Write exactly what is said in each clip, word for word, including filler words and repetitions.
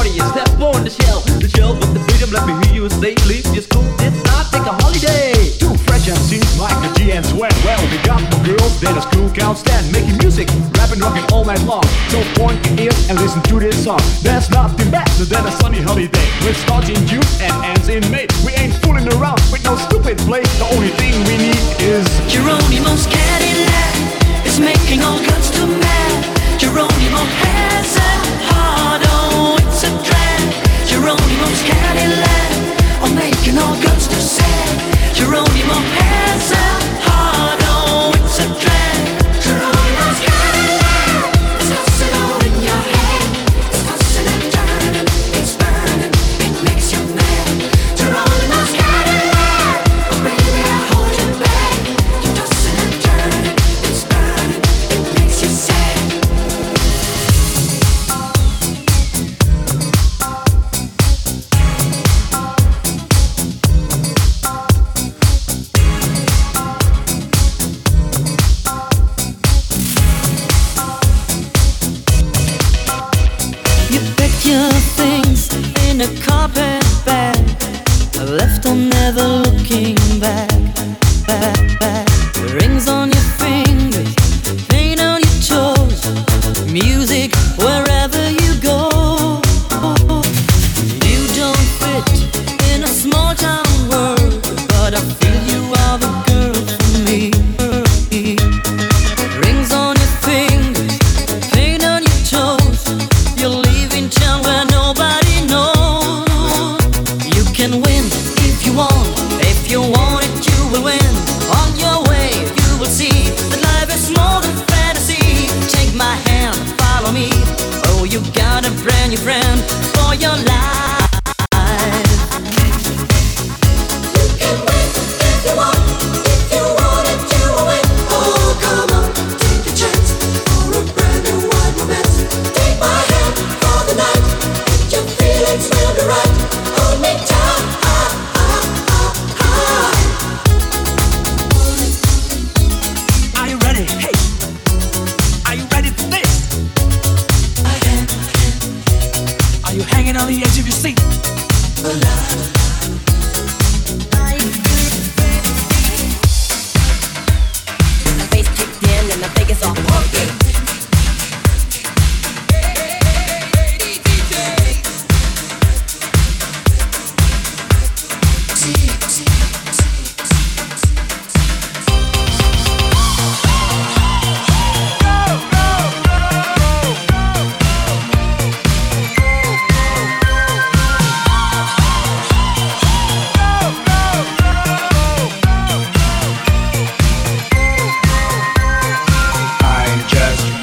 party and step on the shell. The shell with the freedom, let me hear you say, leave your school, did not take a holiday. Too fresh and seems like the G and sweat. Well, we got the girls that a school can't stand, making music, rapping, rocking all night long. So point your ears and listen to this song. There's nothing better than a sunny holiday, which starts in June and ends in May. We ain't fooling around with no stupid play. The only thing we need is Geronimo's Cadillac is making all guns to mad. Geronimo has a heart, oh, it's a drag. Geronimo's Cadillac, oh, making all guns to sad. Geronimo has a heart, oh, it's a drag. Geronimo's Cadillac is tossing all in your head. It's tossing and turning, it's burning, it makes you mad. Geronimo's Cadillac, oh baby, I hold you back. You're tossing and turning, it's burning, it makes you sad. You packed your things in a carpet bag, left on never looking back, back, back. Rings on your fingers, paint on your toes, music wherever you go. You don't fit in a small town world, but I feel you are the girl for me. Rings on your fingers, paint on your toes. You're leaving town where nobody knows. You can win if you want, if you want it you will win. On your way you will see that life is more than fantasy. Take my hand, follow me. Oh, you got a brand new friend for your life. You can win if you want, if you want it you will win. Oh, come on, take a chance for a brand new wide romance. Take my hand for the night, and your feelings will be right. Hold me tight. Are you ready? Hey, are you ready for this? Are you hanging on the edge of your seat? The bass kicked in and the Vegas all pumping. I just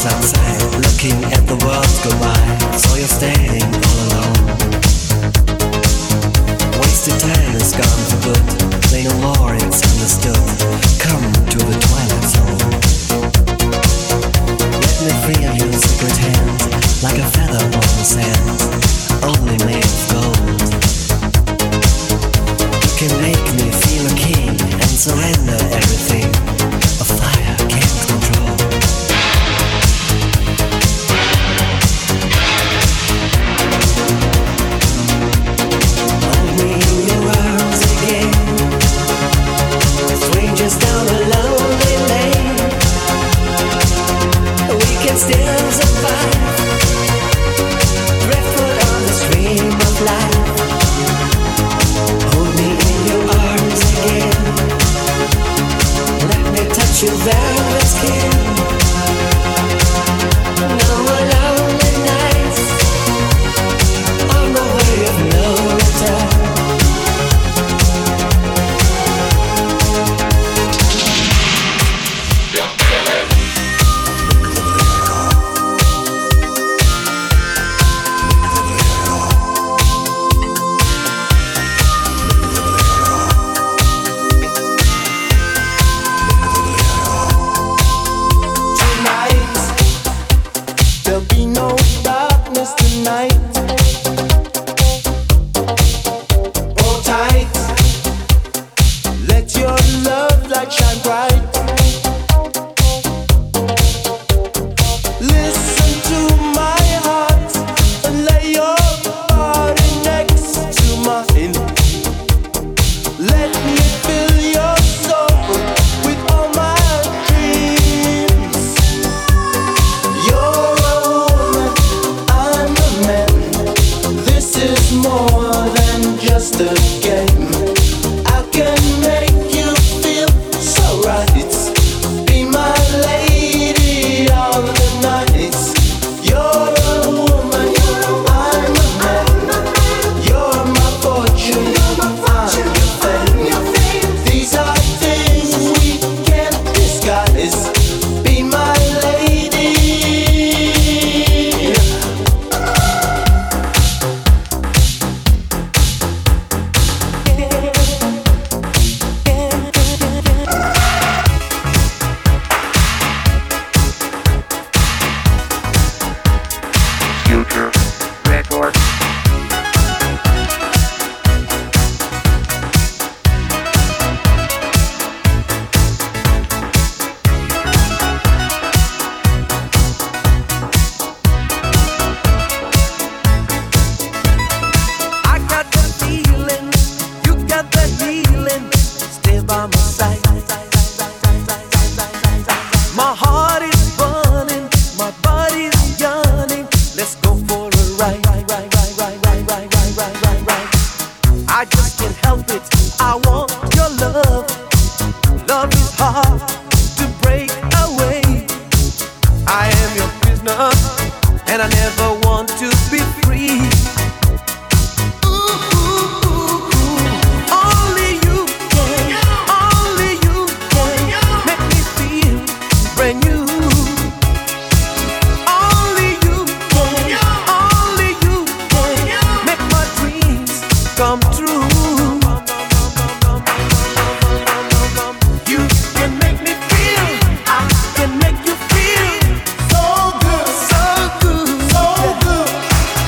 was outside, looking at the world go by. Saw you standing all alone. Wasted time is gone for good. Say no more, it's understood. Come to the twilight zone. Let me feel your secret hand, like a feather on the sand, only made of gold. You can make me feel a king and surrender everything a fire can't control. Hold me in your arms again. Strangers down a lonely lane. We can still survive. Driftwood on the stream of life. Hold me in your arms again. Let me touch your velvet skin. No more lonely nights on the way of no return. There'll be no darkness tonight. Hold tight. Let your love light shine bright. Listen to my heart and lay your body next to mine. Let me fill your soul with all my dreams. You're a woman, I'm a man. This is more than just a game. I can make you feel so right. Be my lady all the nights. You're a woman, I'm a man. You're my fortune, I'm your fame. These are things we can't disguise. Be my lady. Future Records. I got the feeling, you got the healing. Stay by my side. My heart is burning, my body's yearning. Let's go for a ride. I just can't help it. I want your love. Love is hard to break away. I am your prisoner, and I never want to be free. Only you can, only you can make me feel brand new. Only you can, only you can make my dreams come true. You can make me feel, I can make you feel so good, so good, so good.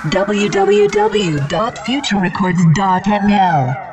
w w w dot future records dot n l.